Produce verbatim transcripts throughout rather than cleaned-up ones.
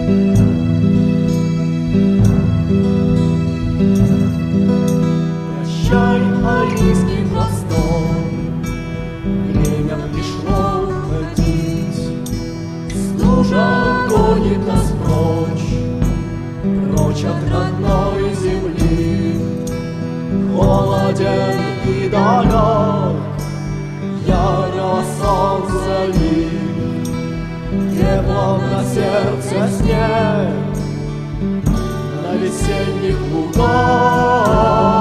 Прощай, Алийский простор, время пришло уходить. Стужа гонит нас прочь, прочь от родной земли. Холоден и далек яркого солнца лик, теплом на сердце снег на весенних лугах.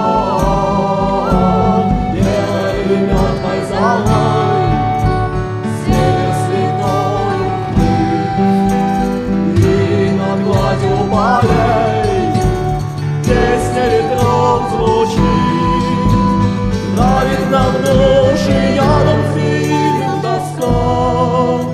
Белой мертвой золой север святой укрыт, и над гладью полей песня ветров звучит. Правит нам души ядом синим тоска.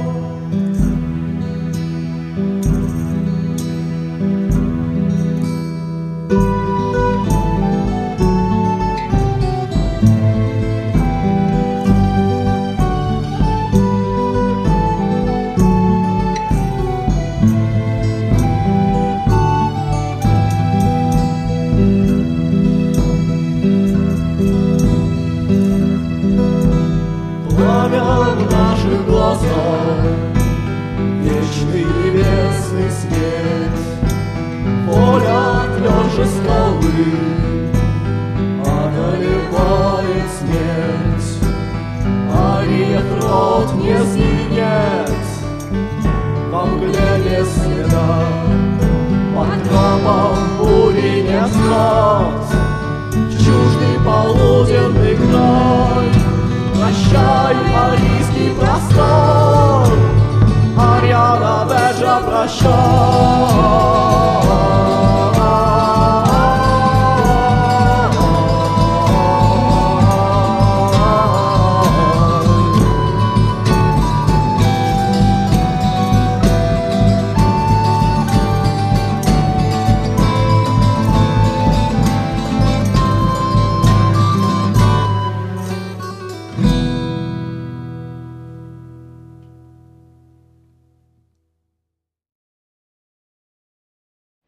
Пламя в наших глазах, вечный небесный свет, воля тверже скалы одолевает смерть. Ариет рот не сгинет, во мгле без следа, под тропом бури не скот, чуждый полуденный